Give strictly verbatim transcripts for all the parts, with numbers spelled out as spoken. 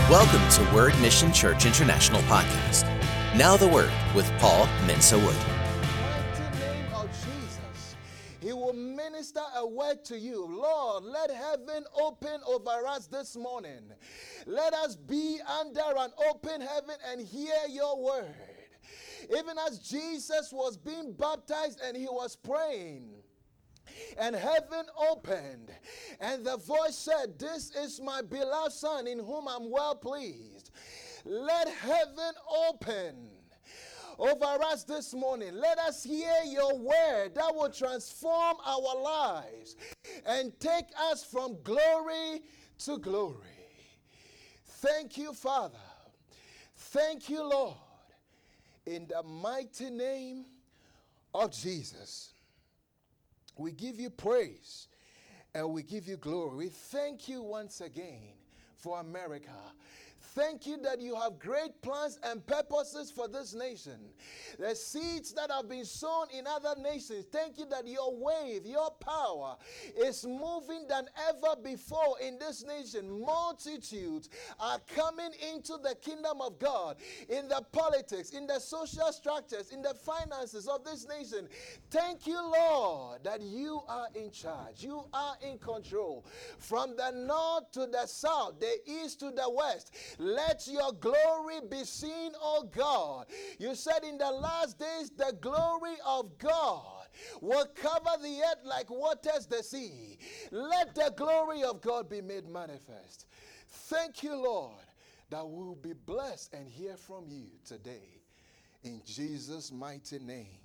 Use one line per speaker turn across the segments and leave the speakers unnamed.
Welcome to Word Mission Church International Podcast. Now the Word with Paul Mensa-Wood.
In the name of Jesus, He will minister a word to you. Lord, let heaven open over us this morning. Let us be under an open heaven and hear your word. Even as Jesus was being baptized and he was praying, and heaven opened, and the voice said, "This is my beloved Son in whom I'm well pleased." Let heaven open over us this morning. Let us hear your word that will transform our lives and take us from glory to glory. Thank you, Father. Thank you, Lord. In the mighty name of Jesus, we give you praise and we give you glory. We thank you once again for America. Thank you that you have great plans and purposes for this nation. The seeds that have been sown in other nations, thank you that your wave, your power is moving than ever before in this nation. Multitudes are coming into the kingdom of God in the politics, in the social structures, in the finances of this nation. Thank you, Lord, that you are in charge. You are in control. From the north to the south, the east to the west, let your glory be seen, O God. You said in the last days, the glory of God will cover the earth like waters the sea. Let the glory of God be made manifest. Thank you, Lord, that we will be blessed and hear from you today. In Jesus' mighty name,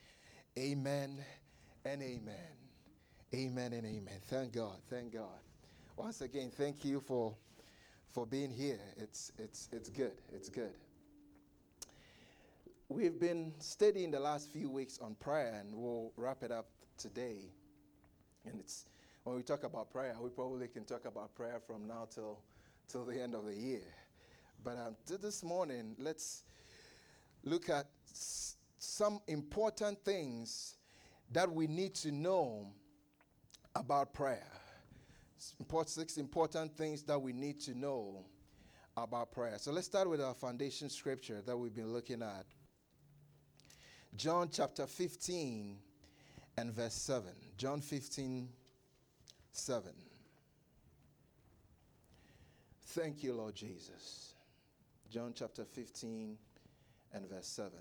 amen and amen. Amen and amen. Thank God. Thank God. Once again, thank you for for being here. It's it's it's good. It's good. We've been studying the last few weeks on prayer, and we'll wrap it up today. And it's when we talk about prayer, we probably can talk about prayer from now till till the end of the year. But um, this morning, let's look at s- some important things that we need to know about prayer. Six important things that we need to know about prayer. So let's start with our foundation scripture that we've been looking at. John chapter fifteen and verse seven. John fifteen, seven. Thank you, Lord Jesus. John chapter fifteen and verse seven.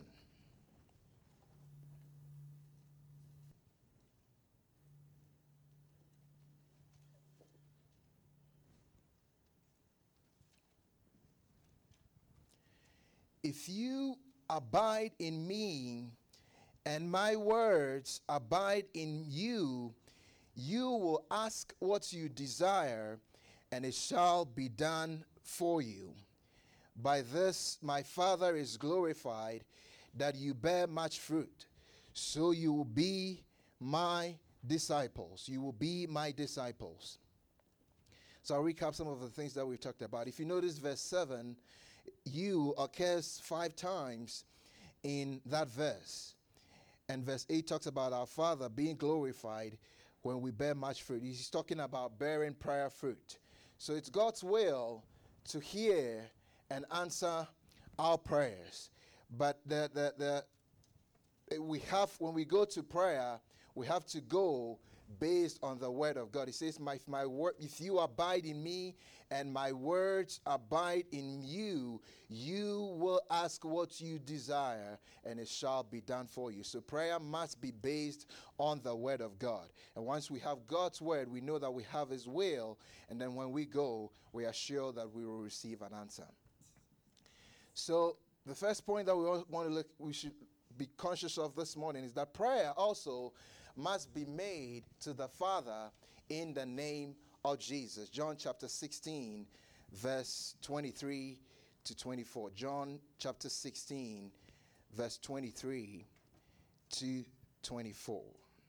If you abide in me and my words abide in you, you will ask what you desire, and it shall be done for you. By this my Father is glorified, that you bear much fruit, so you will be my disciples. You will be my disciples. So I'll recap some of the things that we've talked about. If you notice verse seven, you occurs five times in that verse. And verse eight talks about our Father being glorified when we bear much fruit. He's talking about bearing prayer fruit. So it's God's will to hear and answer our prayers. But the, the, the, we have, when we go to prayer, we have to go based on the word of God. He says, my, my word, if you abide in me and my words abide in you, you will ask what you desire, and it shall be done for you. So prayer must be based on the word of God. And once we have God's word, we know that we have his will, and then when we go, we are sure that we will receive an answer. So the first point that we want to look, we should be conscious of this morning is that prayer also must be made to the Father in the name of Jesus. John chapter sixteen, verse twenty-three to twenty-four. John chapter sixteen, verse twenty-three to twenty-four.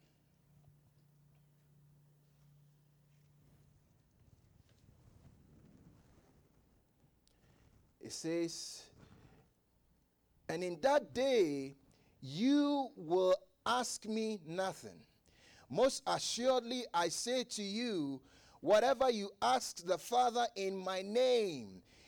It says, "And in that day you will ask me nothing. Most assuredly I say to you, whatever you ask the Father in my name,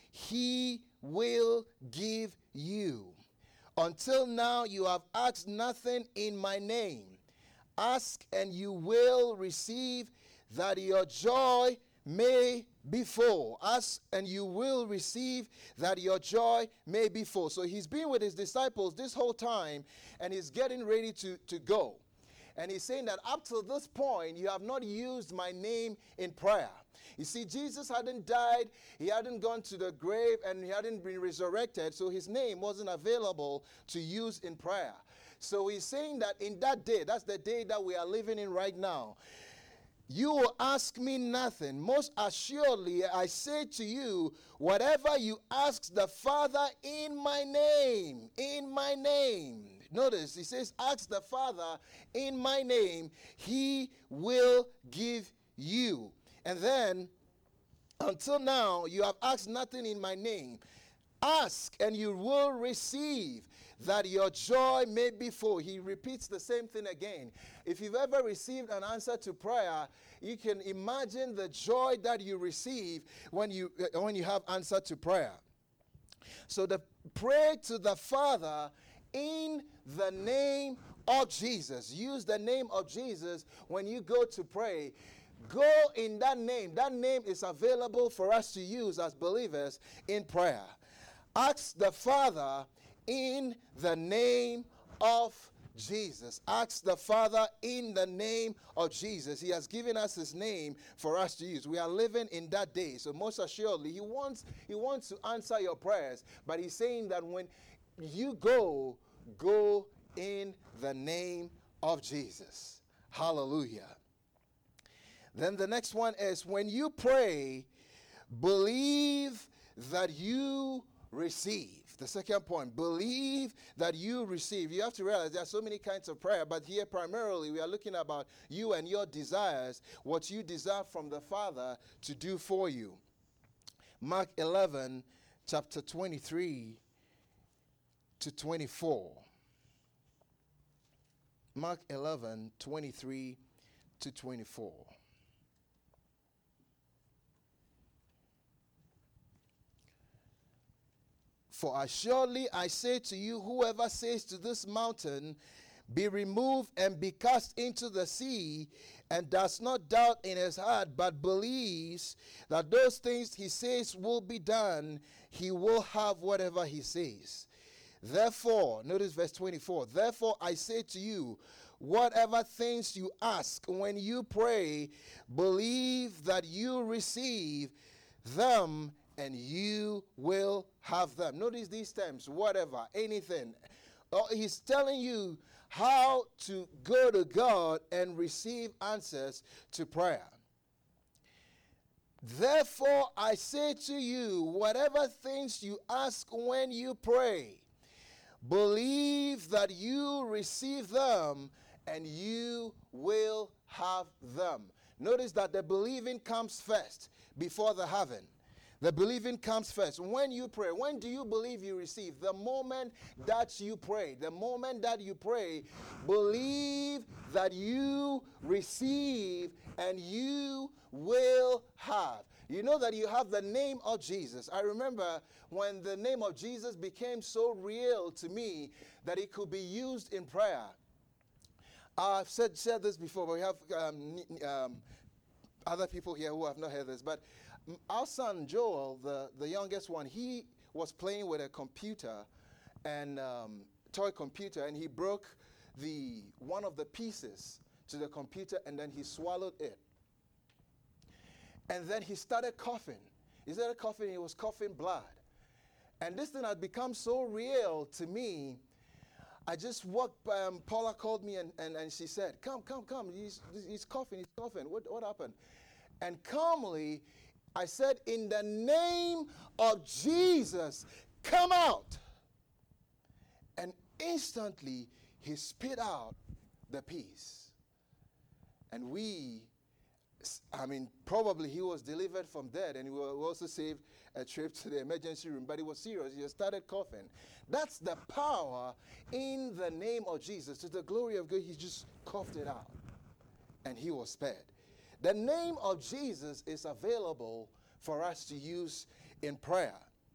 he will give you. Until now, you have asked nothing in my name. Ask and you will receive, that your joy may be full. Ask and you will receive, that your joy may be full. So he's been with his disciples this whole time, and he's getting ready to, to go. And he's saying that up to this point, you have not used my name in prayer. You see, Jesus hadn't died, he hadn't gone to the grave, and he hadn't been resurrected, so his name wasn't available to use in prayer. So he's saying that in that day, that's the day that we are living in right now, you will ask me nothing. Most assuredly, I say to you, whatever you ask the Father in my name, in my name. Notice, he says, ask the Father in my name, he will give you. And then, until now, you have asked nothing in my name. Ask and you will receive, that your joy may be full. He repeats the same thing again. If you've ever received an answer to prayer, you can imagine the joy that you receive when you, uh, when you have answer to prayer. So the pray to the Father in the name of Jesus. Use the name of Jesus when you go to pray. Go in that name. That name is available for us to use as believers in prayer. Ask the Father in the name of Jesus. Ask the Father in the name of Jesus. He has given us his name for us to use. We are living in that day. So most assuredly, he wants, he wants to answer your prayers. But he's saying that when you go, go in the name of Jesus. Hallelujah. Then the next one is, when you pray, believe that you receive. The second point, believe that you receive. You have to realize there are so many kinds of prayer, but here primarily we are looking about you and your desires, what you desire from the Father to do for you. Mark eleven, chapter twenty-three to twenty-four. Mark eleven, twenty-three to twenty-four. For assuredly I say to you, whoever says to this mountain, be removed and be cast into the sea, and does not doubt in his heart, but believes that those things he says will be done, he will have whatever he says. Therefore, notice verse twenty-four, therefore I say to you, whatever things you ask when you pray, believe that you receive them, and you will have them. Notice these terms, whatever, anything. Oh, he's telling you how to go to God and receive answers to prayer. Therefore, I say to you, whatever things you ask when you pray, believe that you receive them, and you will have them. Notice that the believing comes first before the having. The believing comes first. When you pray, when do you believe you receive? The moment that you pray. The moment that you pray, believe that you receive and you will have. You know that you have the name of Jesus. I remember when the name of Jesus became so real to me that it could be used in prayer. I've said, said this before, but we have um, um, other people here who have not heard this. But our son Joel, the, the youngest one, he was playing with a computer, and um, toy computer, and he broke the one of the pieces to the computer, and then he swallowed it. And then he started coughing. He started coughing, he was coughing blood. And this thing had become so real to me. I just walked, um, Paula called me, and, and, and she said, come, come, come, he's, he's coughing, he's coughing. What, what happened? And calmly, I said, in the name of Jesus, come out. And instantly, he spit out the piece. And we, I mean, probably he was delivered from death, and he was also saved a trip to the emergency room. But he was serious. He started coughing. That's the power in the name of Jesus. To the glory of God, he just coughed it out, and he was spared. The name of Jesus is available for us to use in prayer.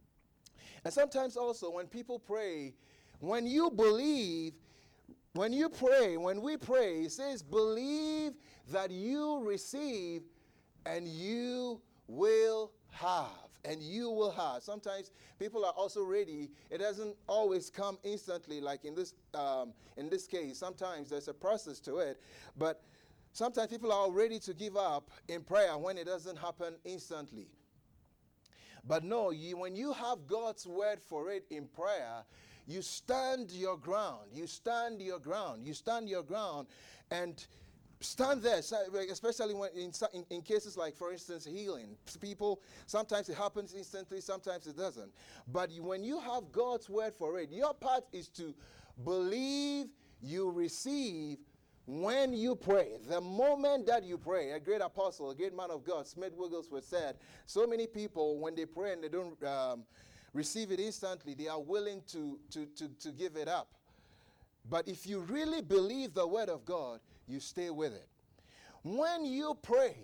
And sometimes also when people pray, when you believe, when you pray, when we pray, it says, believe that you receive and you will have. And you will have. Sometimes people are also ready. It doesn't always come instantly, like in this um, in this case. Sometimes there's a process to it. But sometimes people are ready to give up in prayer when it doesn't happen instantly. But no, you, when you have God's word for it in prayer, you stand your ground. You stand your ground. You stand your ground and stand there, especially when in, in, in cases like, for instance, healing. People, sometimes it happens instantly, sometimes it doesn't. But you, when you have God's word for it, your part is to believe you receive when you pray. The moment that you pray, a great apostle, a great man of God, Smith Wigglesworth said, so many people, when they pray and they don't um, receive it instantly, they are willing to, to, to, to give it up. But if you really believe the word of God, you stay with it. When you pray,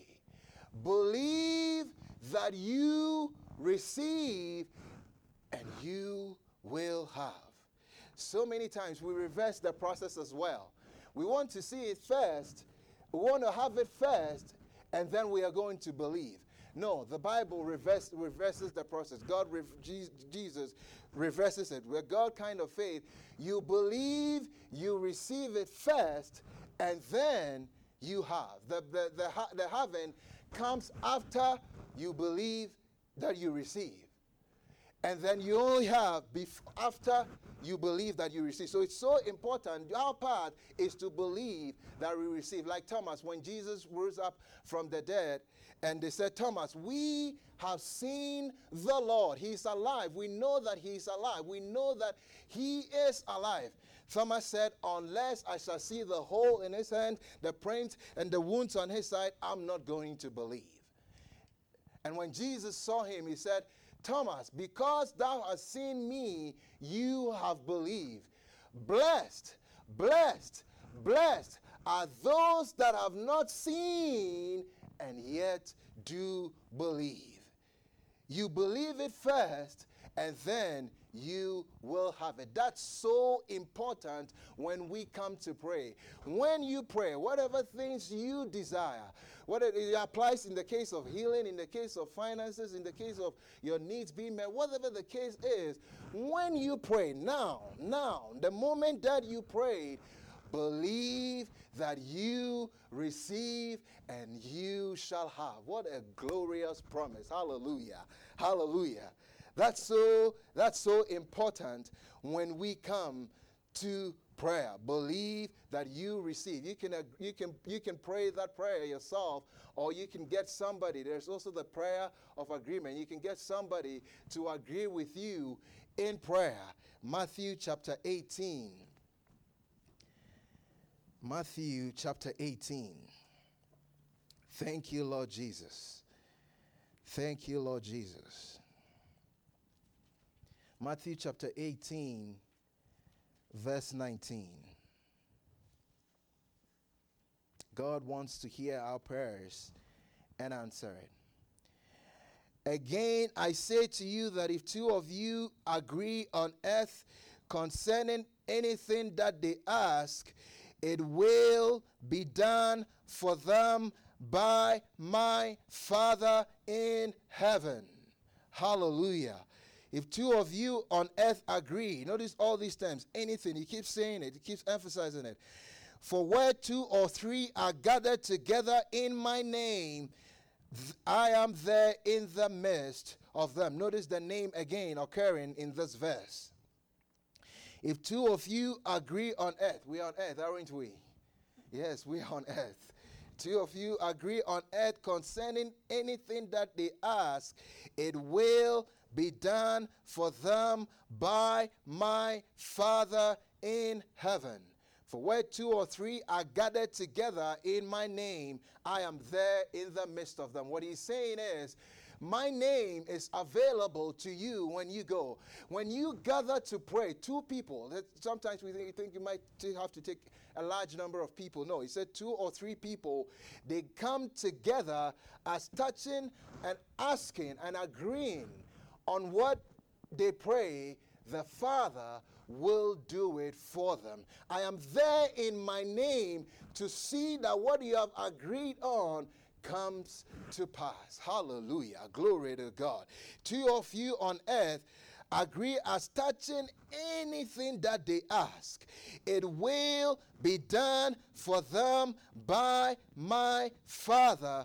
believe that you receive and you will have. So many times we reverse the process as well. We want to see it first, we want to have it first, and then we are going to believe. No, the Bible reverse, reverses the process. God, Jesus reverses it. With God kind of faith, you believe, you receive it first, and then you have. The, the, the, the having comes after you believe that you receive. And then you only have bef- after you believe that you receive. So it's so important. Our part is to believe that we receive. Like Thomas, when Jesus rose up from the dead, and they said, Thomas, we have seen the Lord. He's alive. We know that he's alive. We know that he is alive. Thomas said, unless I shall see the hole in his hand, the print, and the wounds on his side, I'm not going to believe. And when Jesus saw him, he said, Thomas, because thou hast seen me, you have believed. Blessed, blessed, blessed are those that have not seen and yet do believe. You believe it first, and then you will have it. That's so important when we come to pray. When you pray, whatever things you desire, whether it applies in the case of healing, in the case of finances, in the case of your needs being met, whatever the case is, when you pray, now, now, the moment that you prayed, believe that you receive and you shall have. What a glorious promise. Hallelujah. Hallelujah. That's so, that's so important when we come to prayer. Believe that you receive. You can, you can, you can pray that prayer yourself, or you can get somebody. There's also the prayer of agreement. You can get somebody to agree with you in prayer. Matthew chapter eighteen. Matthew chapter eighteen. Thank you, Lord Jesus. Thank you, Lord Jesus. Matthew chapter eighteen, verse nineteen. God wants to hear our prayers and answer it. Again, I say to you that if two of you agree on earth concerning anything that they ask, it will be done for them by my Father in heaven. Hallelujah. If two of you on earth agree, notice all these terms, anything, he keeps saying it, he keeps emphasizing it. For where two or three are gathered together in my name, I am there in the midst of them. Notice the name again occurring in this verse. If two of you agree on earth, we are on earth, aren't we? Yes, we are on earth. Two of you agree on earth concerning anything that they ask, it will be done for them by my Father in heaven. For where two or three are gathered together in my name, I am there in the midst of them. What he's saying is, my name is available to you when you go. When you gather to pray, two people, sometimes we think you might have to take a large number of people. No, he said two or three people, they come together as touching and asking and agreeing on what they pray, the Father will do it for them. I am there in my name to see that what you have agreed on comes to pass. Hallelujah. Glory to God. Two of you on earth agree as touching anything that they ask, it will be done for them by my Father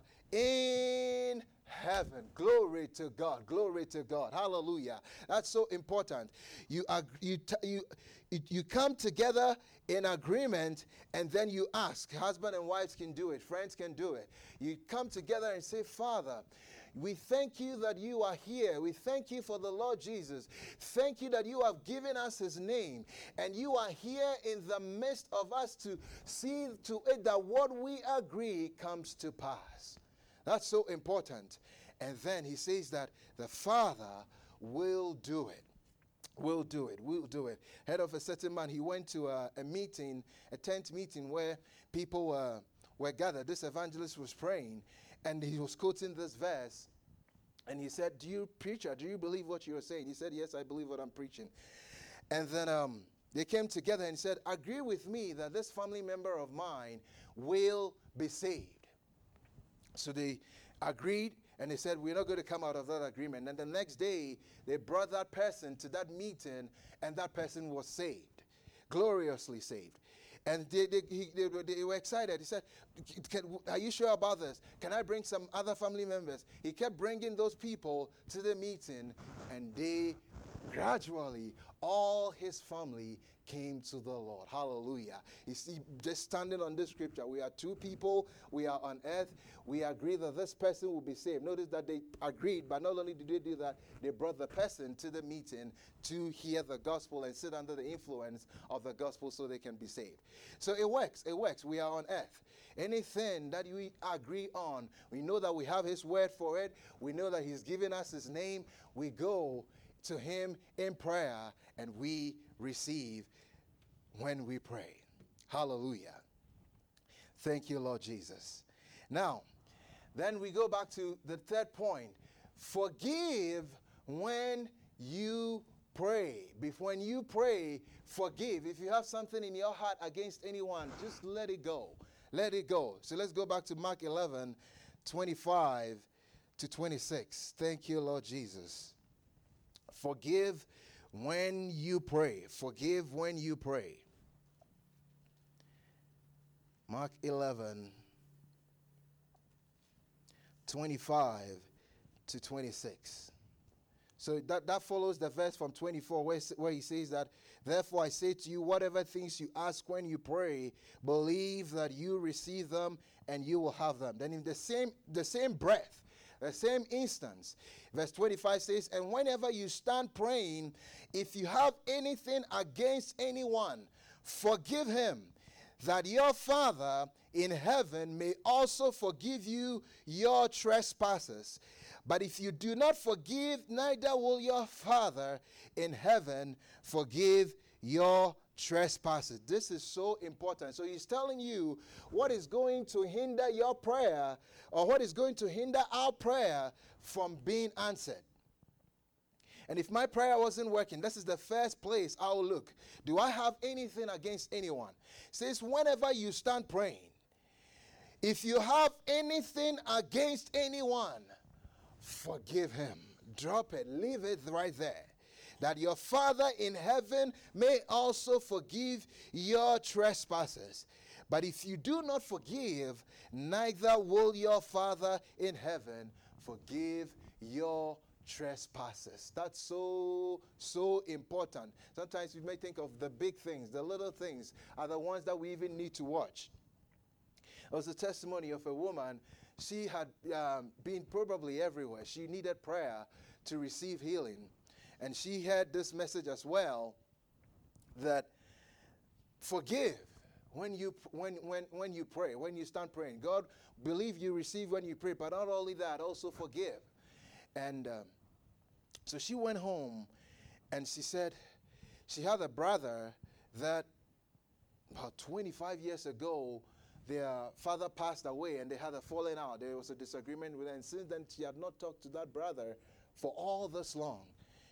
in heaven. Glory to God. Glory to God. Hallelujah. That's so important. You ag- you t- you you come together in agreement, and then you ask. Husband and wives can do it. Friends can do it. You come together and say, Father, we thank you that you are here. We thank you for the Lord Jesus. Thank you that you have given us his name. And you are here in the midst of us to see to it that what we agree comes to pass. That's so important. And then he says that the Father will do it. Will do it. Will do it. Head of a certain man, he went to a, a meeting, a tent meeting where people uh, were gathered. This evangelist was praying, and he was quoting this verse. And he said, do you, preacher, do you believe what you are saying? He said, yes, I believe what I'm preaching. And then um, they came together and said, agree with me that this family member of mine will be saved. So they agreed, and they said, we're not going to come out of that agreement. And the next day, they brought that person to that meeting, and that person was saved, gloriously saved. And they, they, he, they, they were excited. He said, Can, are you sure about this? Can I bring some other family members? He kept bringing those people to the meeting, and they gradually, all his family came to the Lord. Hallelujah. You see, just standing on this scripture, we are two people, we are on earth, we agree that this person will be saved. Notice that they agreed, but not only did they do that, they brought the person to the meeting to hear the gospel and sit under the influence of the gospel so they can be saved. So it works, it works. We are on earth. Anything that we agree on, we know that we have his word for it. We know that he's given us his name. We go to him in prayer, and we receive when we pray. Hallelujah. Thank you, Lord Jesus. Now, then we go back to the third point. Forgive when you pray. Before when you pray, forgive. If you have something in your heart against anyone, just let it go. Let it go. So let's go back to Mark eleven, twenty-five to twenty-six. Thank you, Lord Jesus. Forgive when you pray. Forgive when you pray. Mark eleven, twenty-five to twenty-six. So that, that follows the verse from twenty-four where, where he says that, therefore I say to you, whatever things you ask when you pray, believe that you receive them and you will have them. Then in the same, the same breath, the same instance, verse twenty-five says, and whenever you stand praying, if you have anything against anyone, forgive him, that your Father in heaven may also forgive you your trespasses. But if you do not forgive, neither will your Father in heaven forgive your trespasses. This is so important. So he's telling you what is going to hinder your prayer, or what is going to hinder our prayer from being answered. And if my prayer wasn't working, this is the first place I will look. Do I have anything against anyone? It says, whenever you stand praying, if you have anything against anyone, forgive him. Drop it. Leave it right there. That your Father in heaven may also forgive your trespasses. But if you do not forgive, neither will your Father in heaven forgive your trespasses. That's so, so important. Sometimes we may think of the big things. The little things are the ones that we even need to watch. There was a testimony of a woman. She had um, been probably everywhere. She needed prayer to receive healing. And she had this message as well, that forgive when you when when when you pray, when you start praying. God, believe you receive when you pray, but not only that, also forgive. And um, so she went home, and she said she had a brother that about twenty-five years ago, their father passed away, and they had a falling out. There was a disagreement with her, and since then she had not talked to that brother for all this long.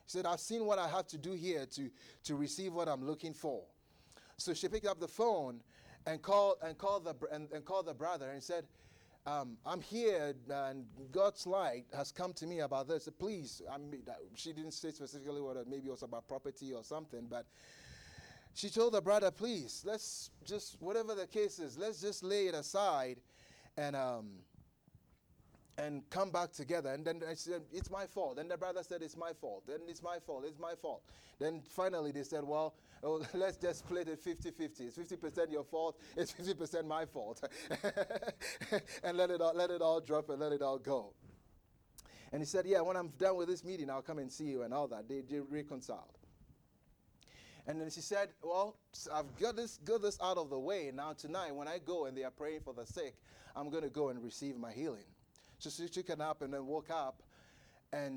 He said, I've seen what I have to do here to, to receive what I'm looking for. So she picked up the phone and called and called the and, and called the brother and said, um, I'm here and God's light has come to me about this. Please, I mean, she didn't say specifically what it, maybe it was about property or something, but she told the brother, please, let's just, whatever the case is, let's just lay it aside and um, and come back together. And then I said, it's my fault. Then the brother said, it's my fault. Then it's my fault. It's my fault. Then finally they said, well, oh, let's just split it fifty-fifty. It's fifty percent your fault. It's fifty percent my fault. And let it all, let it all drop and let it all go. And he said, yeah, when I'm done with this meeting, I'll come and see you and all that. They, they reconciled. And then she said, well, I've got this, got this out of the way. Now tonight, when I go and they are praying for the sick, I'm going to go and receive my healing. So she took a nap and then woke up, and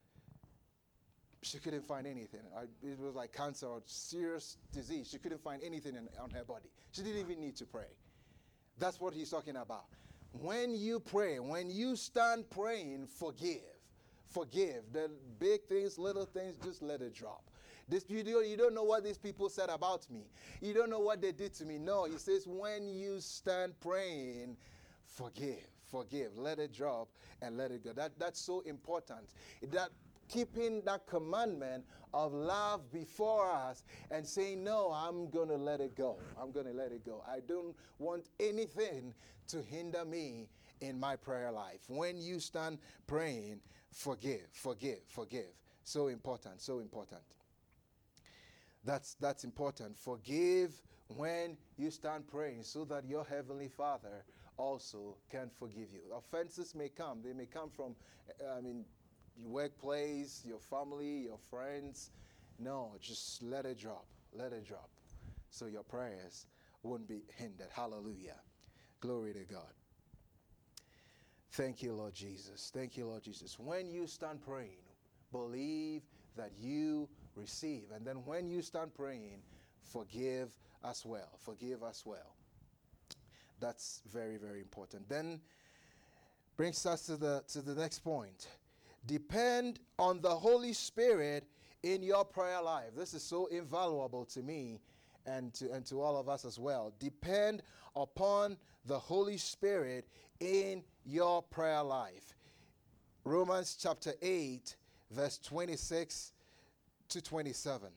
she couldn't find anything. I, it was like cancer or serious disease. She couldn't find anything in, on her body. She didn't even need to pray. That's what he's talking about. When you pray, when you stand praying, forgive. Forgive. The big things, little things, just let it drop. This, you, don't, you don't know what these people said about me. You don't know what they did to me. No, he says, when you stand praying, forgive. Forgive. Let it drop and let it go. That, that's so important. That keeping that commandment of love before us and saying, no, I'm going to let it go. I'm going to let it go. I don't want anything to hinder me in my prayer life. When you stand praying, forgive, forgive, forgive. So important, so important. That's, that's important. Forgive when you stand praying so that your Heavenly Father also can forgive you. Offenses may come. They may come from, I mean, your workplace, your family, your friends. No, just let it drop. Let it drop. So your prayers won't be hindered. Hallelujah. Glory to God. Thank you, Lord Jesus. Thank you, Lord Jesus. When you stand praying, believe that you receive. And then when you stand praying, forgive as well. Forgive as well. That's very, very important. Then brings us to the to the next point. Depend on the Holy Spirit in your prayer life. This is so invaluable to me and to and to all of us as well. Depend upon the Holy Spirit in your prayer life. Romans chapter eight, verse twenty-six to twenty-seven.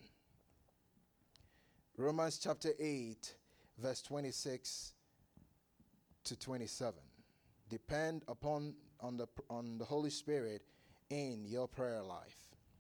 Romans chapter eight, verse twenty-six to twenty-seven. Depend upon on the on the Holy Spirit in your prayer life.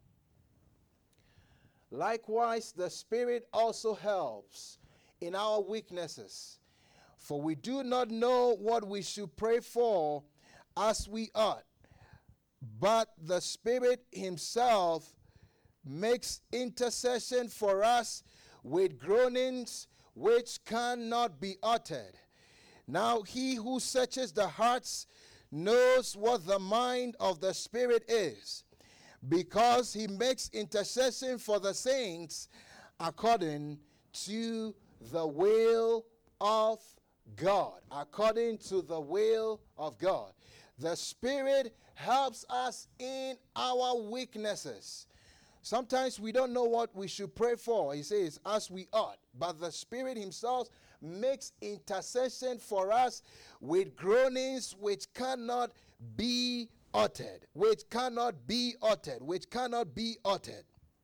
Likewise, the Spirit also helps in our weaknesses, for we do not know what we should pray for as we ought, but the Spirit himself makes intercession for us with groanings which cannot be uttered. Now he who searches the hearts knows what the mind of the Spirit is, because he makes intercession for the saints according to the will of God. According to the will of God. The Spirit helps us in our weaknesses. Sometimes we don't know what we should pray for. He says, as we ought. But the Spirit himself makes intercession for us with groanings which cannot be uttered. Which cannot be uttered. Which cannot be uttered.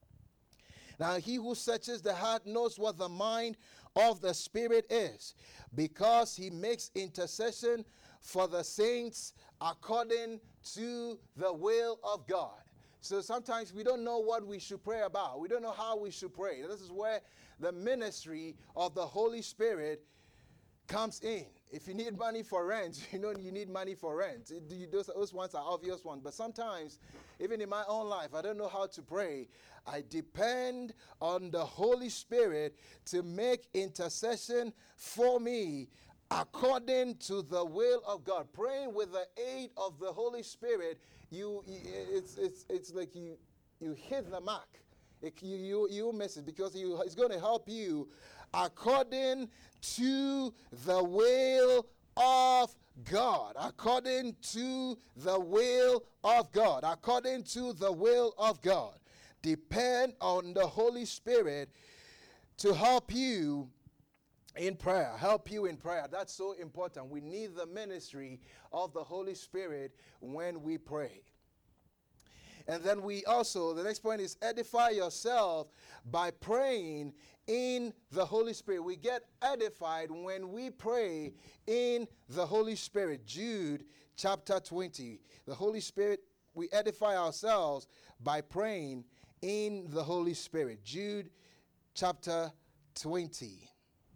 Now he who searches the heart knows what the mind of the Spirit is, because he makes intercession for the saints according to the will of God. So sometimes we don't know what we should pray about. We don't know how we should pray. This is where the ministry of the Holy Spirit comes in. If you need money for rent, you know you need money for rent. It, those, those ones are obvious ones. But sometimes, even in my own life, I don't know how to pray. I depend on the Holy Spirit to make intercession for me according to the will of God. Praying with the aid of the Holy Spirit, you it's it's it's like you you hit the mark. It, you you you miss it, because you, it's going to help you according to the will of God. According to the will of God. According to the will of God. depend on the Holy Spirit to help you in prayer. Help you in prayer. That's so important. We need the ministry of the Holy Spirit when we pray. And then we also, the next point is edify yourself by praying in the Holy Spirit. We get edified when we pray in the Holy Spirit. Jude chapter twenty. The Holy Spirit, we edify ourselves by praying in the Holy Spirit. Jude chapter twenty.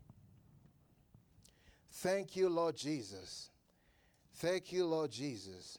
Thank you, Lord Jesus. Thank you, Lord Jesus.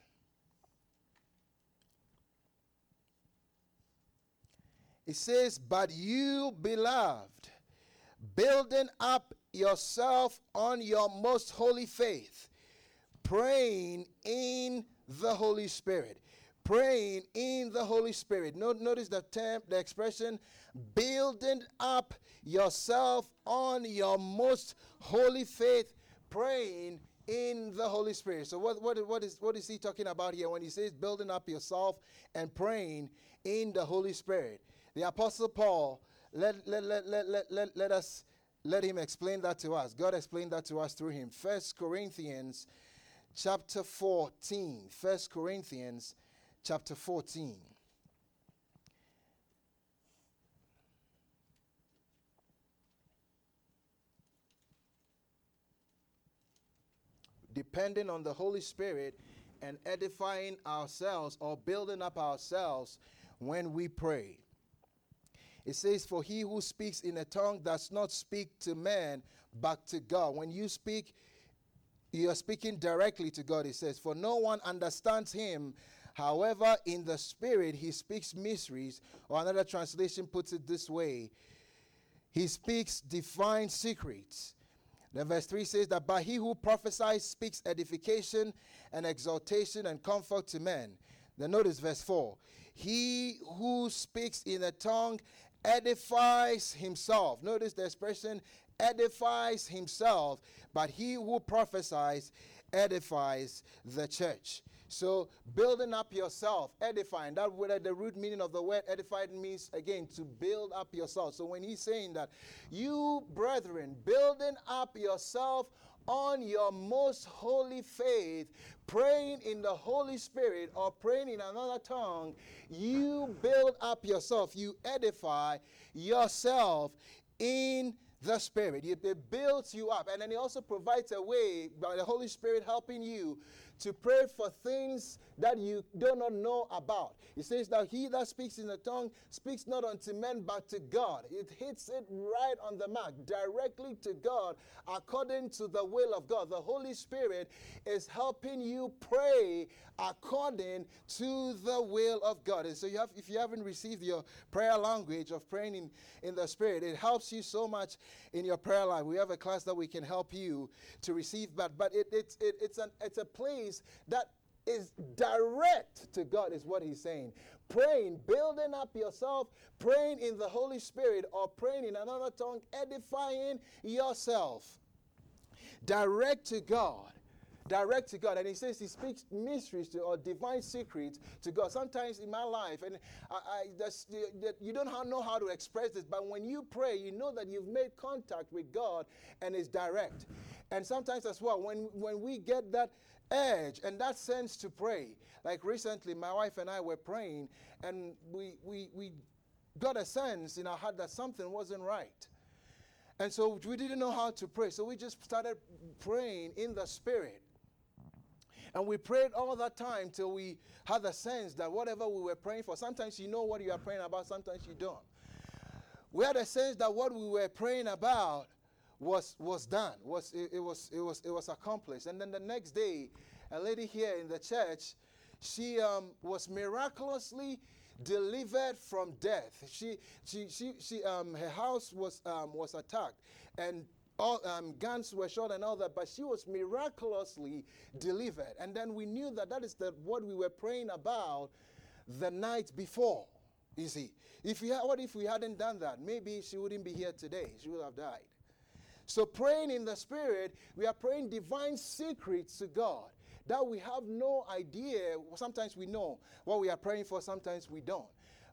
It says, but you, beloved, building up yourself on your most holy faith, praying in the Holy Spirit. Praying in the Holy Spirit. Notice the term, the expression, building up yourself on your most holy faith, praying in the Holy Spirit. So what, what, what, is, what is he talking about here when he says building up yourself and praying in the Holy Spirit? The Apostle Paul, let, let, let, let, let, let, let us let him explain that to us. God explained that to us through him. First Corinthians chapter fourteen. First Corinthians chapter fourteen. Depending on the Holy Spirit and edifying ourselves or building up ourselves when we pray. It says, for he who speaks in a tongue does not speak to man, but to God. When you speak, you are speaking directly to God, it says. For no one understands him. However, in the Spirit, he speaks mysteries. Or another translation puts it this way. He speaks divine secrets. Then verse three says that, but he who prophesies speaks edification and exaltation and comfort to men. Then notice verse four. He who speaks in a tongue edifies himself. Notice the expression edifies himself, but he who prophesies edifies the church. So building up yourself, edifying, that word, the root meaning of the word edified means, again, to build up yourself. So when he's saying that, you brethren, building up yourself on your most holy faith, praying in the Holy Spirit or praying in another tongue, you build up yourself, you edify yourself in the Spirit. It builds you up. And then it also provides a way by the Holy Spirit helping you to pray for things that you do not know about. It says that he that speaks in the tongue speaks not unto men but to God. It hits it right on the mark, directly to God, according to the will of God. The Holy Spirit is helping you pray according to the will of God. And so you have, if you haven't received your prayer language of praying in, in the Spirit, it helps you so much in your prayer life. We have a class that we can help you to receive that. But it, it, it, it's, an, it's a place that is direct to God, is what he's saying. Praying, building up yourself, praying in the Holy Spirit or praying in another tongue, edifying yourself. Direct to God. Direct to God. And he says he speaks mysteries to, or divine secrets to God. Sometimes in my life, and I, I that's, you don't know how to express this, but when you pray, you know that you've made contact with God and it's direct. And sometimes as well, when, when we get that edge and that sense to pray, like recently my wife and I were praying and we, we, we got a sense in our heart that something wasn't right. And so we didn't know how to pray. So we just started praying in the Spirit. And we prayed all that time till we had the sense that whatever we were praying for, sometimes you know what you are praying about, sometimes you don't. We had a sense that what we were praying about was was done, was it, it was it was it was accomplished. And then the next day, a lady here in the church, she um, was miraculously delivered from death. She she she she um her house was um was attacked and all um, guns were shot and all that, but she was miraculously delivered. And then we knew that that is the what we were praying about the night before. You see, if we had, what if we hadn't done that? Maybe she wouldn't be here today. She would have died. So praying in the Spirit, we are praying divine secrets to God that we have no idea. Sometimes we know what we are praying for, sometimes we don't.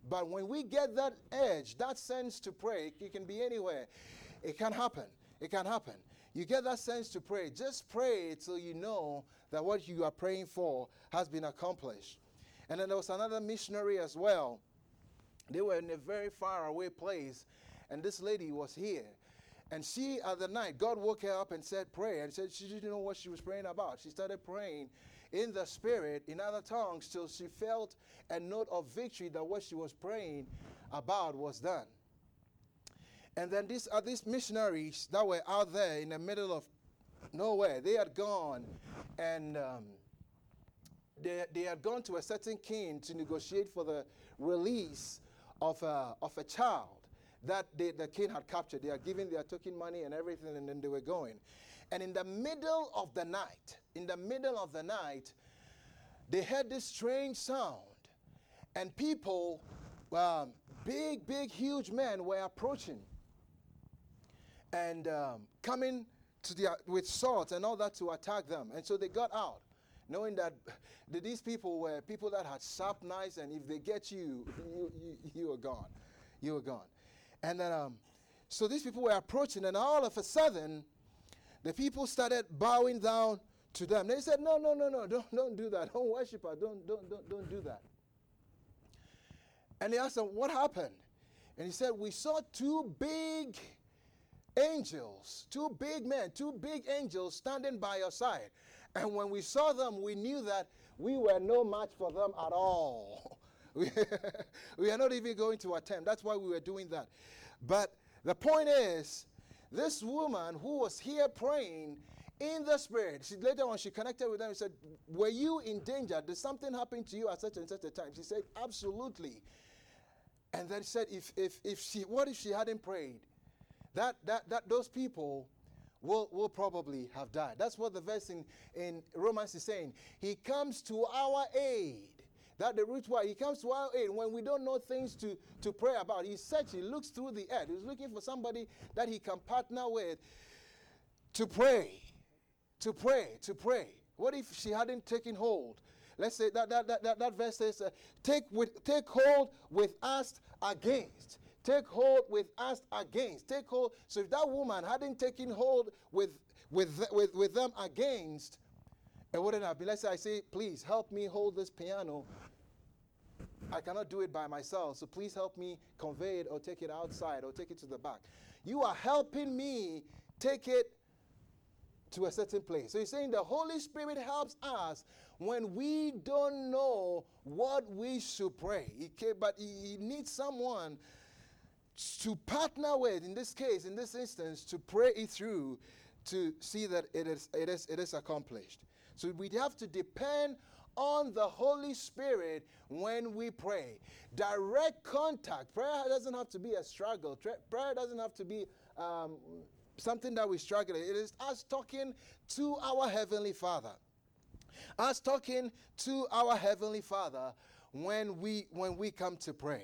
But when we get that edge, that sense to pray, it can be anywhere. It can happen. It can happen. You get that sense to pray. Just pray till you know that what you are praying for has been accomplished. And then there was another missionary as well. They were in a very far away place, and this lady was here. And she, at the night, God woke her up and said, pray. And said she didn't know what she was praying about. She started praying in the spirit, in other tongues, till she felt a note of victory that what she was praying about was done. And then these are these missionaries that were out there in the middle of nowhere. They had gone and um, they, they had gone to a certain king to negotiate for the release of a, of a child that they, the king had captured. They had given their token money and everything, and then they were going. And in the middle of the night, in the middle of the night, they heard this strange sound. And people, um, big, big, huge men were approaching and um, coming to the, with swords and all that to attack them. And so they got out, knowing that, that these people were people that had sharp knives, and if they get you, you, you, you are gone. You are gone. And then, um, so these people were approaching, and all of a sudden, the people started bowing down to them. They said, no, no, no, no, don't, don't do that. Don't worship her. Don't, don't, don't, don't do that. And they asked him, what happened? And he said, we saw two big angels, two big men, two big angels standing by your side. And when we saw them, we knew that we were no match for them at all. we, we are not even going to attempt. That's why we were doing that. But the point is, this woman who was here praying in the spirit, she, later on she connected with them and said, were you in danger? Did something happen to you at such and such a time? She said, absolutely. And then said, if if if she, what if she hadn't prayed? That that that those people will will probably have died. That's what the verse in, in Romans is saying. He comes to our aid. That the root word, he comes to our aid when we don't know things to, to pray about. He searches, he looks through the earth. He's looking for somebody that he can partner with to pray, to pray, to pray. What if she hadn't taken hold? Let's say that that that, that, that verse says, uh, take with take hold with us against. Take hold with us against. Take hold. So if that woman hadn't taken hold with with with, with them against, it wouldn't have been. Let's say I say, please help me hold this piano. I cannot do it by myself, so please help me convey it or take it outside or take it to the back. You are helping me take it to a certain place. So he's saying the Holy Spirit helps us when we don't know what we should pray. He came, but he, he needs someone to partner with, in this case, in this instance, to pray it through to see that it is, it is, it is accomplished. So we have to depend on the Holy Spirit when we pray. Direct contact. Prayer doesn't have to be a struggle. Tra- prayer doesn't have to be um, something that we struggle. It is us talking to our Heavenly Father. Us talking to our Heavenly Father when we when we come to pray.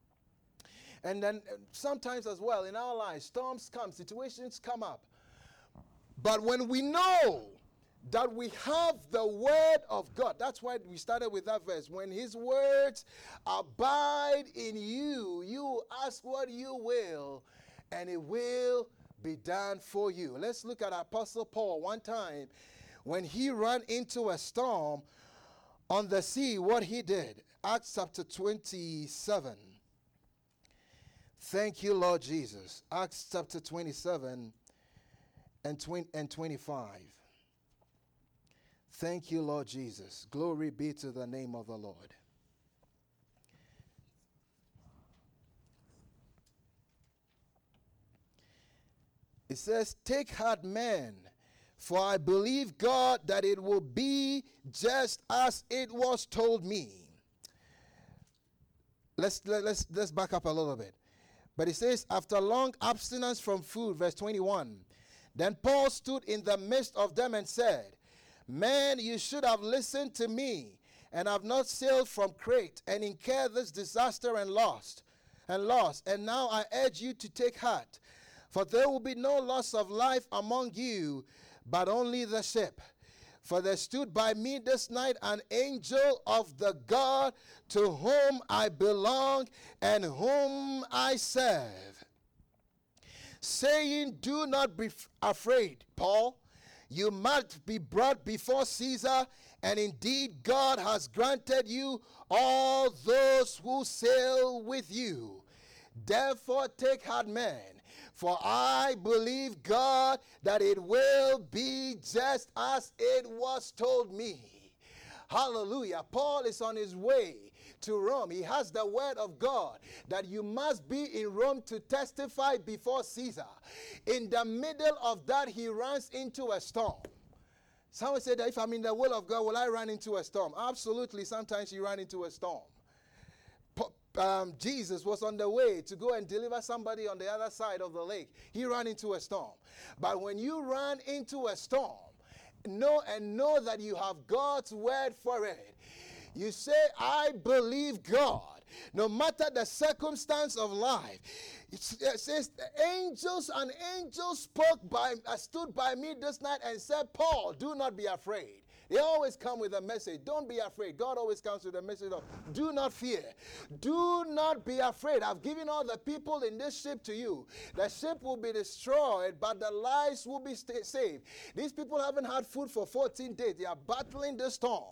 And then sometimes as well in our lives, storms come, situations come up. But when we know that we have the word of God, that's why we started with that verse. When his words abide in you, you ask what you will, and it will be done for you. Let's look at Apostle Paul one time. When he ran into a storm on the sea, what he did. Acts chapter twenty-seven. Thank you, Lord Jesus. Acts chapter twenty-seven and, twenty, and twenty-five. Thank you, Lord Jesus. Glory be to the name of the Lord. It says, take heart, men, for I believe God that it will be just as it was told me. Let's, let, let's, let's back up a little bit. But it says, after long abstinence from food, verse twenty-one, then Paul stood in the midst of them and said, men, you should have listened to me and have not sailed from Crete and incurred this disaster and lost and lost. And now I urge you to take heart, for there will be no loss of life among you, but only the ship. For there stood by me this night an angel of the God to whom I belong and whom I serve, saying, do not be afraid, Paul. You must be brought before Caesar, and indeed God has granted you all those who sail with you. Therefore take heart, man, for I believe God that it will be just as it was told me. Hallelujah. Paul is on his way to Rome. He has the word of God that you must be in Rome to testify before Caesar. In the middle of that, he runs into a storm. Someone said that if I'm in the will of God, will I run into a storm? Absolutely. Sometimes you run into a storm. Um, Jesus was on the way to go and deliver somebody on the other side of the lake. He ran into a storm. But when you run into a storm, know and know that you have God's word for it. You say, I believe God, no matter the circumstance of life. It says, the angels and angels spoke by, uh, stood by me this night and said, Paul, do not be afraid. They always come with a message. Don't be afraid. God always comes with a message of, do not fear. Do not be afraid. I've given all the people in this ship to you. The ship will be destroyed, but the lives will be st- saved. These people haven't had food for fourteen days. They are battling the storm.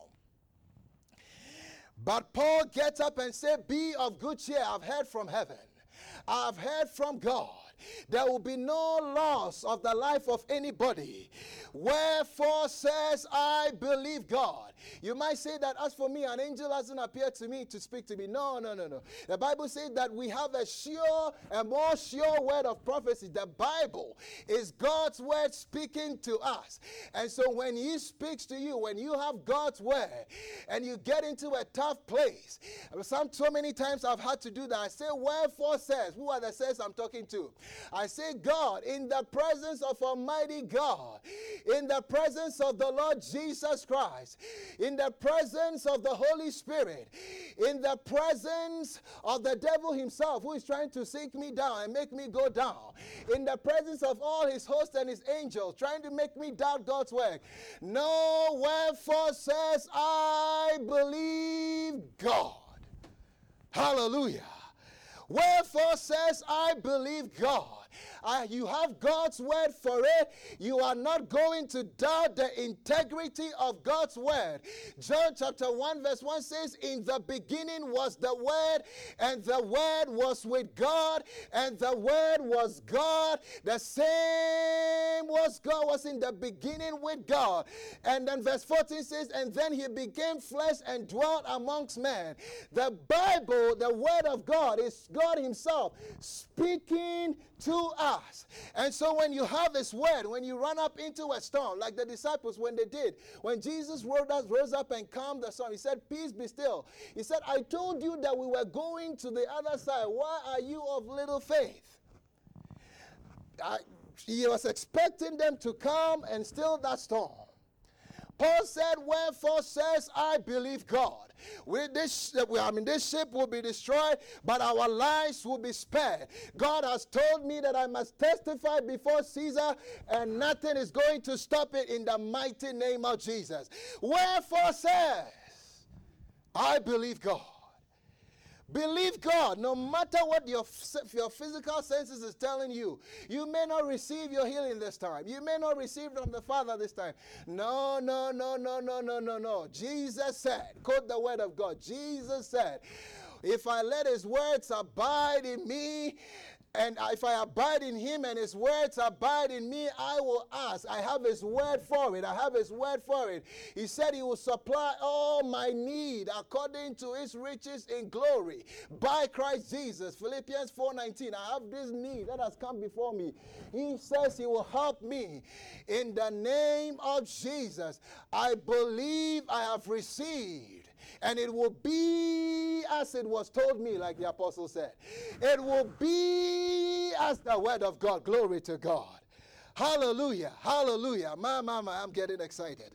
But Paul gets up and said, be of good cheer. I've heard from heaven. I've heard from God. There will be no loss of the life of anybody. Wherefore says, I believe God. You might say that as for me, an angel hasn't appeared to me to speak to me. No, no, no, no. The Bible says that we have a sure and more sure word of prophecy. The Bible is God's word speaking to us. And so when he speaks to you, when you have God's word and you get into a tough place, some so many times I've had to do that. I say, wherefore says, who are the says I'm talking to? I say, God, in the presence of Almighty God, in the presence of the Lord Jesus Christ, in the presence of the Holy Spirit, in the presence of the devil himself who is trying to sink me down and make me go down, in the presence of all his hosts and his angels trying to make me doubt God's work. No, wherefore says, I believe God. Hallelujah. Wherefore says, I believe God. Uh, you have God's word for it. You are not going to doubt the integrity of God's word. John chapter one verse one says, in the beginning was the word, and the word was with God, and the word was God. The same was God, was in the beginning with God. And then verse fourteen says, and then he became flesh and dwelt amongst men. The Bible, the word of God, is God himself speaking to us. And so when you have his word, when you run up into a storm, like the disciples when they did, when Jesus rose up, rose up and calmed the storm, he said, peace be still. He said, I told you that we were going to the other side. Why are you of little faith? I, he was expecting them to come and still that storm. Paul said, wherefore says, I believe God. With this, I mean, this ship will be destroyed, but our lives will be spared. God has told me that I must testify before Caesar, and nothing is going to stop it in the mighty name of Jesus. Wherefore says, I believe God. Believe God, no matter what your, your physical senses is telling you. You may not receive your healing this time. You may not receive from the Father this time. No, no, no, no, no, no, no, no. Jesus said, quote the word of God, Jesus said, if I let his words abide in me, and if I abide in him and his words abide in me, I will ask. I have his word for it. I have his word for it. He said he will supply all my need according to his riches in glory by Christ Jesus. Philippians four nineteen. I have this need that has come before me. He says he will help me. In the name of Jesus, I believe I have received. And it will be as it was told me, like the apostle said. It will be as the word of God. Glory to God. Hallelujah. Hallelujah. My mama, I'm getting excited.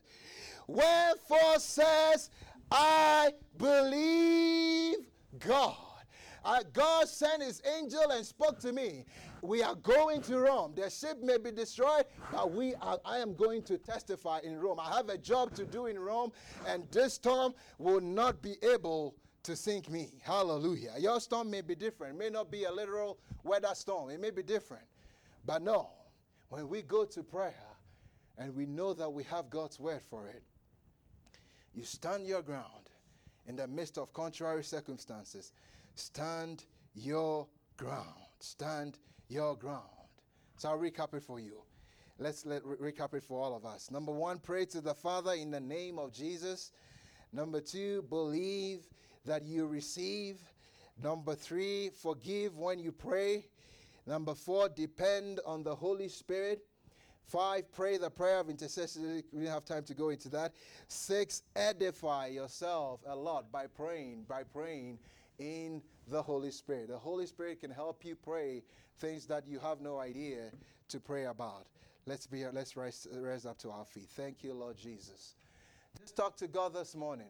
Wherefore says, I believe God. I, God sent his angel and spoke to me. We are going to Rome. The ship may be destroyed, but we are, I am going to testify in Rome. I have a job to do in Rome, and this storm will not be able to sink me. Hallelujah. Your storm may be different. It may not be a literal weather storm. It may be different. But no, when we go to prayer and we know that we have God's word for it, you stand your ground in the midst of contrary circumstances. Stand your ground. Stand your ground. So I'll recap it for you. Let's let re- recap it for all of us. Number one, pray to the Father in the name of Jesus. Number two, believe that you receive. Number three, forgive when you pray. Number four, depend on the Holy Spirit. Five, pray the prayer of intercession. We don't have time to go into that. Six, edify yourself a lot by praying, by praying in the Holy Spirit. The Holy Spirit can help you pray things that you have no idea to pray about. Let's be. Let's rise, rise up to our feet. Thank you, Lord Jesus. Just talk to God this morning.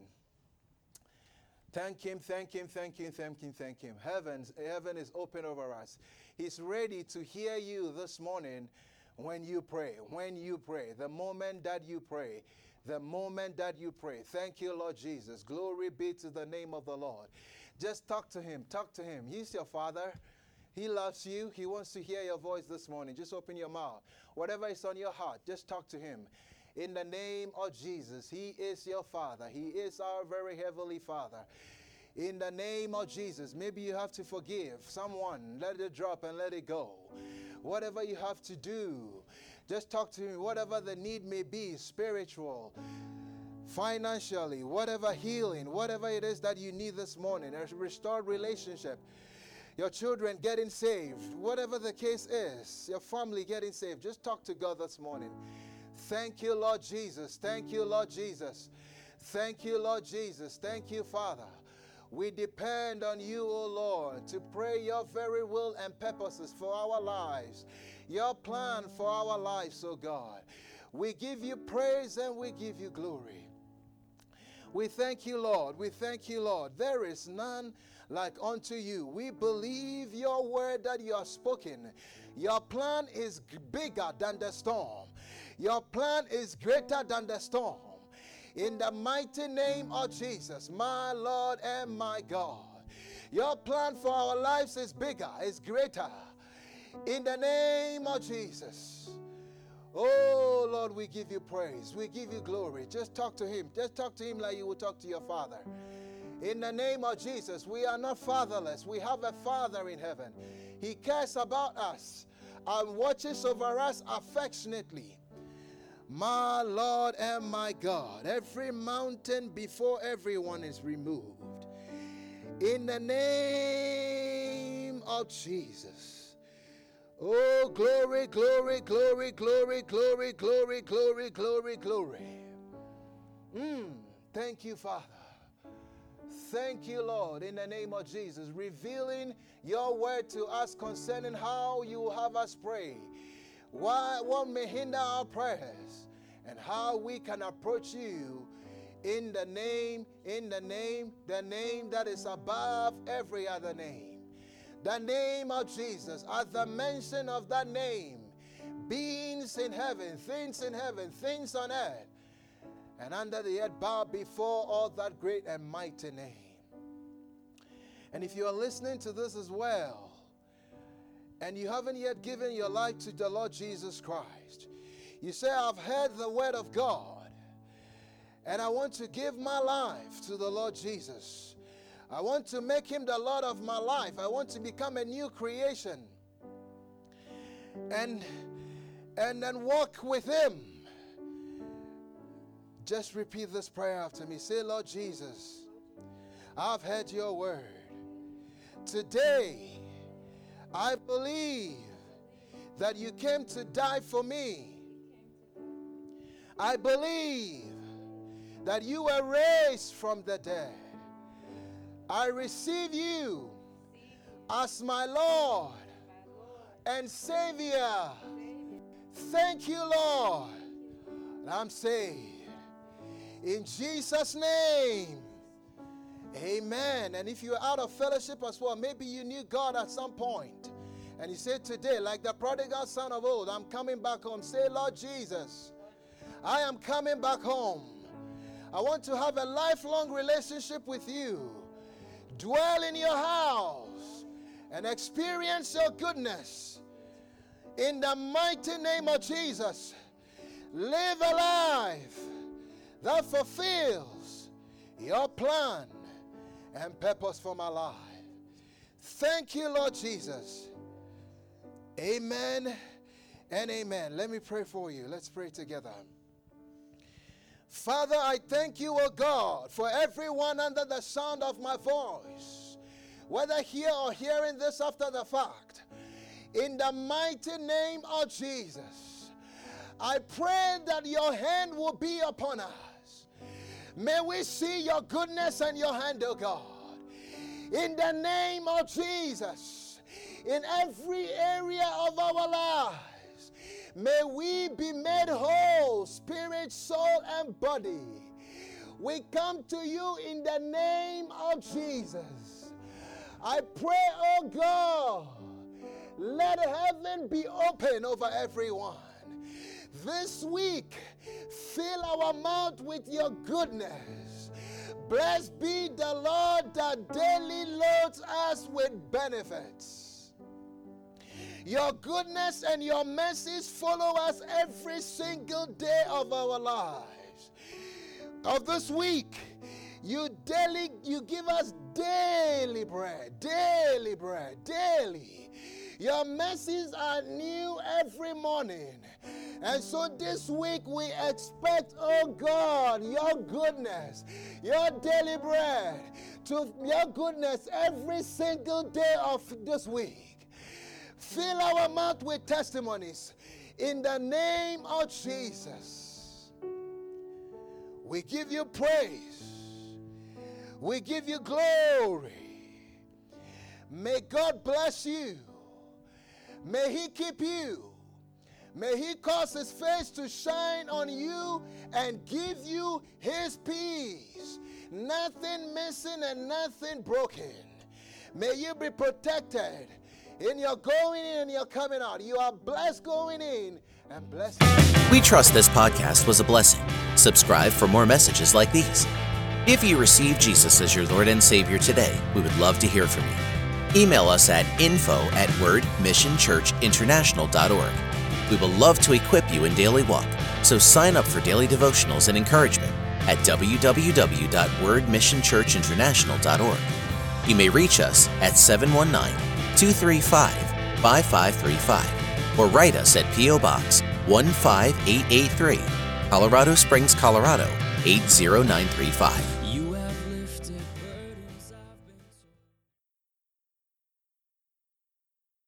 Thank him, thank him, thank him, thank him, thank him. Heavens, heaven is open over us. He's ready to hear you this morning when you pray. When you pray. The moment that you pray. The moment that you pray. Thank you, Lord Jesus. Glory be to the name of the Lord. Just talk to him. Talk to him. He's your Father. He loves you. He wants to hear your voice this morning. Just open your mouth. Whatever is on your heart, just talk to him. In the name of Jesus, he is your Father. He is our very heavenly Father. In the name of Jesus, maybe you have to forgive someone. Let it drop and let it go. Whatever you have to do, just talk to him. Whatever the need may be, spiritual, financially, whatever healing, whatever it is that you need this morning, a restored relationship, your children getting saved, whatever the case is, your family getting saved, just talk to God this morning. Thank you, Lord Jesus. Thank you, Lord Jesus. Thank you, Lord Jesus. Thank you, Father. We depend on you, O Lord, to pray your very will and purposes for our lives, your plan for our lives, O God. We give you praise and we give you glory. We thank you, Lord. We thank you, Lord. There is none like unto you. We believe your word that you have spoken. Your plan is bigger than the storm. Your plan is greater than the storm. In the mighty name of Jesus, my Lord and my God. Your plan for our lives is bigger, is greater. In the name of Jesus. Oh, Lord, we give you praise. We give you glory. Just talk to him. Just talk to him like you would talk to your father. In the name of Jesus, we are not fatherless. We have a Father in heaven. He cares about us and watches over us affectionately. My Lord and my God, every mountain before everyone is removed. In the name of Jesus. Oh, glory, glory, glory, glory, glory, glory, glory, glory, glory. Mm, thank you, Father. Thank you, Lord, in the name of Jesus, revealing your word to us concerning how you have us pray. Why, what may hinder our prayers, and how we can approach you in the name, in the name, the name that is above every other name. The name of Jesus. At the mention of that name, beings in heaven, things in heaven, things on earth, and under the earth bow before all that great and mighty name. And if you are listening to this as well, and you haven't yet given your life to the Lord Jesus Christ, you say, I've heard the word of God, and I want to give my life to the Lord Jesus. I want to make him the Lord of my life. I want to become a new creation and, and then walk with him. Just repeat this prayer after me. Say, Lord Jesus, I've heard your word. Today, I believe that you came to die for me. I believe that you were raised from the dead. I receive you as my Lord and Savior. Thank you, Lord. I'm saved. In Jesus' name, Amen. And if you're out of fellowship as well, maybe you knew God at some point. And you said today, like the prodigal son of old, I'm coming back home. Say, Lord Jesus, I am coming back home. I want to have a lifelong relationship with you. Dwell in your house and experience your goodness. In the mighty name of Jesus, live a life that fulfills your plan and purpose for my life. Thank you, Lord Jesus. Amen and amen. Let me pray for you. Let's pray together. Father, I thank you, O God, for everyone under the sound of my voice, whether here or hearing this after the fact. In the mighty name of Jesus, I pray that your hand will be upon us. May we see your goodness and your hand, O God. In the name of Jesus, in every area of our lives, may we be made whole, spirit, soul, and body. We come to you in the name of Jesus. I pray, oh God, let heaven be open over everyone. This week, fill our mouth with your goodness. Blessed be the Lord that daily loads us with benefits. Your goodness and your mercies follow us every single day of our lives. Of this week, you daily, you give us daily bread, daily bread, daily. Your mercies are new every morning. And so this week we expect, oh God, your goodness, your daily bread, to your goodness every single day of this week. Fill our mouth with testimonies in the name of Jesus. We give you praise. We give you glory. May God bless you. May he keep you. May he cause his face to shine on you and give you his peace. Nothing missing and nothing broken. May you be protected in your going in and your coming out. You are blessed going in and blessed.
We trust this podcast was a blessing. Subscribe for more messages like these. If you receive Jesus as your Lord and Savior today, we would love to hear from you. Email us at info at word mission church international dot org. We will love to equip you in daily walk, so sign up for daily devotionals and encouragement at w w w dot word mission church international dot org. You may reach us at seven one nine, two three five, five five three five or write us at P O Box one five eight eight three, Colorado Springs, Colorado eight zero nine three five.